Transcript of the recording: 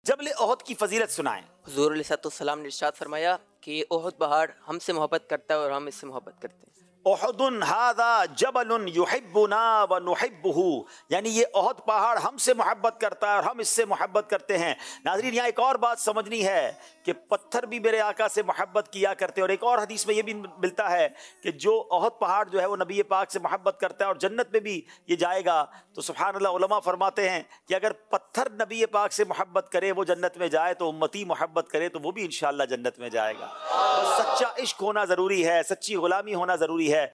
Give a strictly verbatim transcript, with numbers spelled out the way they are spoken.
जबल ओहद की फजीलत सुनाएं। हुज़ूर अलैहिस्सलाम ने इरशाद फरमाया कि ओहद पहाड़ हमसे मोहब्बत करता है और हम इससे मोहब्बत करते हैं। ओहदुन हादा जबलुन युहिब्बुना व नुहिब्बुहु, यानी ये ओहद पहाड़ हमसे मोहब्बत करता है और हम इससे मोहब्बत करते हैं। नाज़रीन, यहाँ एक और बात समझनी है कि पत्थर भी मेरे आका से मोहब्बत किया करते हैं। और एक और हदीस में ये भी मिलता है कि जो ओहद पहाड़ जो है वो नबी पाक से मोहब्बत करता है और जन्नत में भी ये जाएगा। तो सुभान अल्लाह, उलमा फरमाते हैं कि अगर पत्थर नबी पाक से मोहब्बत करे वो जन्नत में जाए, तो उम्मती मोहब्बत करे तो वो भी इंशाअल्लाह जन्नत में जाएगा। बस सच्चा इश्क होना ज़रूरी है, सच्ची गुलामी होना ज़रूरी है।